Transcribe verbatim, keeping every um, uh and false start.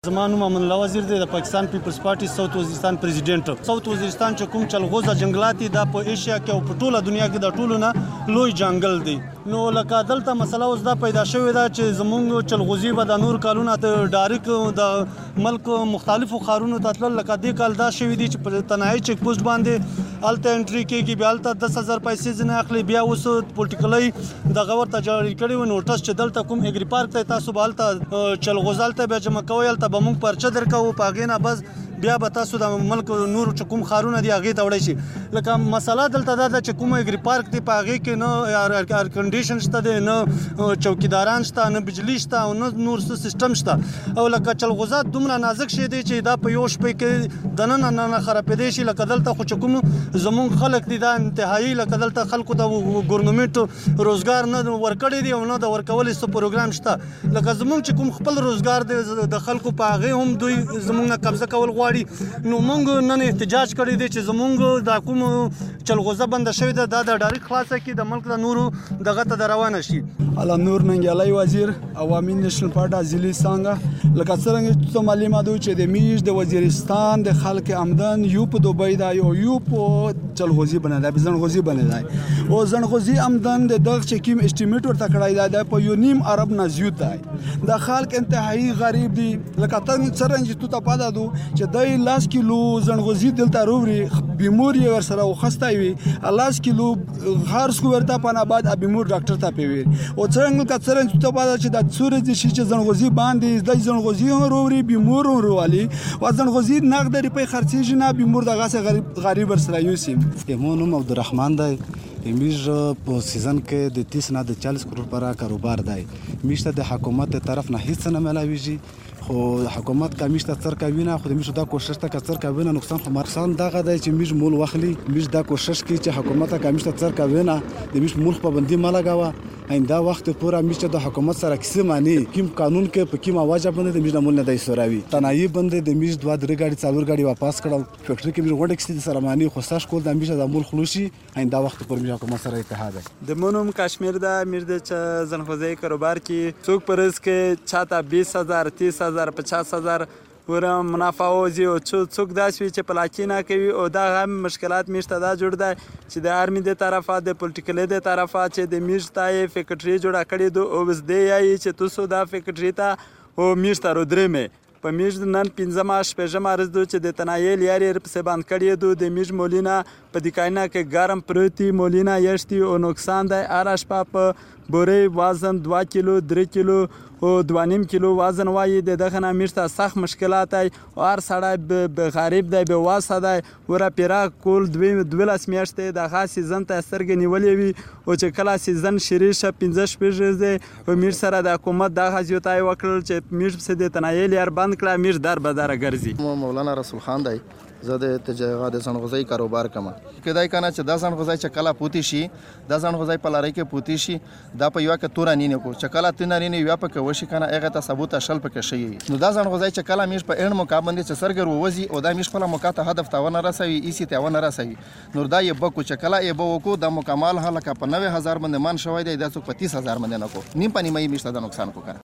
زما نوم امان الله وزیر دی د پاکستان پیپلز پارټي ساوث وزیرستان پریزیډنټ. ساوث وزیرستان چې کوم چلغوزه جنگلات دي دا په ایشیا کې او په ټوله دنیا کې د ټولو نه لوی جنگل دی. نو لکه دلته مسله اوس دا پیدا شوې ده چې زمونږ چلغوزي به د نور کالونه ته ډایرک د ملک مختلفو ښارونو ته تلل. لکه دې کال دا شوي دي چې په تنهایي چیک پوسټ باندې هلته انټري کېږي، بیا هلته دس هزار پیسې ځینې اخلي. بیا اوس پولیټیکلی دغه ورته جاري کړی و نوټس چې دلته کوم اګري پارک ته تاسو به هلته چلغوزه هلته بیا جمع کوئ، هلته به موږ پرچه درکوو، په هغې نه بس بیا به تاسو د ملک نور چې کوم ښارونه دي هغې ته وړی شي. لکه مسله دلته دا ده چې کوم اګري پارک دی په هغې کې نه ایر کنډیشن شته دی، نه چوکیداران شته، نه بجلي شته او نه نور څه سیسټم شته. او لکه چلغوزه دومره نازک شی دی چې دا په یو شپې کې دننه نه خرابېدی شي. لکه دلته خو چې کوم زمونږ خلک دي دا انتهایي، لکه دلته خلکو ته ګورنمنټ روزګار نه ورکړی دی او نه د ورکولو څه پروګرام شته. لکه زمونږ چې کوم خپل روزګار دی د خلکو په هغې هم دوی زمونږ نه قبضه کول غواړي. نو موږ نن احتجاج کړی دی چې زمونږ دا کوم چلغوزه بنده شوې ده دا د ډایرکټ خلاصه کړي، د ملک د نورو دغه ته د روانه شي. الله نور ننګیالی وزیر عوامي نېشنل پارټي ضلعي څانګه. لکه څرنګه چې معلومات و چې د میش د وزیرستان د خلک آمدن یو په دوبۍ دی او یو په چلغوزي بنه دی، زنغوزي بنه دی. او زنغوزي آمدن د دغه چې کوم اسټیمیټ ورته کړی دی په یو نیم ارب نه زیات دی. د خلک انتهایی غریب دي. لکه څرنګه چې تو ته پاده دو چې د لاس کیلو زنغوزي دلته رووري بیمور یې ورسره وخستی وي، لاس کیلو هر سکو ورته پناه بعد بیمور ډاکټر ته پیوي. او څرنګه که څرنګه چې ته پاده چې د څورې شي چې زنغوزي باندې د زنغوزي هم رووري بیمور هم روالي و زنغوزي نقد روپۍ خرڅېږي نه بیمور دغسې غریب غریب ورسره یوسي. مو نوم عبدالرحمن دی. میش په سیزن کې د تیس نه د چالیس کروڑ پورې کاروبار دی. میش ته د حکومت طرف نه هیڅ نه ملاویږي، خو حکومت کا میش ته څر کوي نه، خو د میش دا کوشش ته څر کوي نه نقصان خو نقصان دغه دی چې میش مول واخلي. میش دا کوشش کوي چې حکومت کا میش ته څر کوي نه د میش مول پابندي ما لګاوه. ایندا وخت پورا میش د حکومت سره کیسه معنی کوم قانون کې په کوم اواز باندې د میش مول نه دی سوراوي. تنهایی باندې د میش دوه درې گاډي څلور گاډي واپس کړو. فیکټری کې میش غوډه کیسه سره معنی خو ساش کول د میش د مول خلوشي. ایندا وخت پر میش حکومت سره اتحاد دی. د مونوم کشمیر دا میر د چ زنخوزي کاروبار کې څوک پرز کې چاته بیس هزار تیس هزار پچاس هزار ورا منافع وزي او څوک داسې وي چې پلاکی نه کوي. او دا هم مشکلات میشته دا جوړ دی چې د آرمي د طرفه د پولیټیکل د طرفه چې د میش ته فیکټری جوړه کړې دو او بس دی یایي چې تاسو دا فیکټری ته او میش ته رو درېمې په میش نن پنځمه شپږمه ورځ دو چې د تنهایي لارې پسې بند کړی دو. د میش مولینا په دې کاینه کې ګرم پروتي مولینا یشتي او نقصان دی. هره شپه په بورې وزن دوه کیلو درې کیلو او دوه نیم کیلو وزن وایي. د دغه نه میش ته سخت مشکلات دی او هر سړی غریب دی بې واسه دی. وره پیرا کول دولس میاشتې دغه سیزن ته سترګې نیولې وي او چې کله سیزن شروع شه پنځه شپږ ورځې او میش سره د حکومت دغه زیاتای وکړل چې میش پسې د تنهایي لار بند کړه. میش در به دره ګرځي. مولانا رسول خان دی. زه د تجارت د زنغوزي کاروبار کوم. کدای کنه چې دا زنغوزي چې کله پوتی شي دا زنغوزي په لارۍ کې پوتی شي دا په یو کې تور نینه کو چې کله تین نینه یو په کې وشي کنه هغه ته ثبوت شل پکې شي. نو دا زنغوزي چې کله میش په اړه موقع باندې چې سرګر ووزي او دا میش په موقع ته هدف تاونه رسوي ایسی تاونه رسوي. نو دا یې بکو چې کله یې بو کو د مکمل هلکه په نوي هزار باندې مان شوی دی دا څوک په تیس هزار باندې نه کو نیم پنی مې میشته د نقصان کو کنه.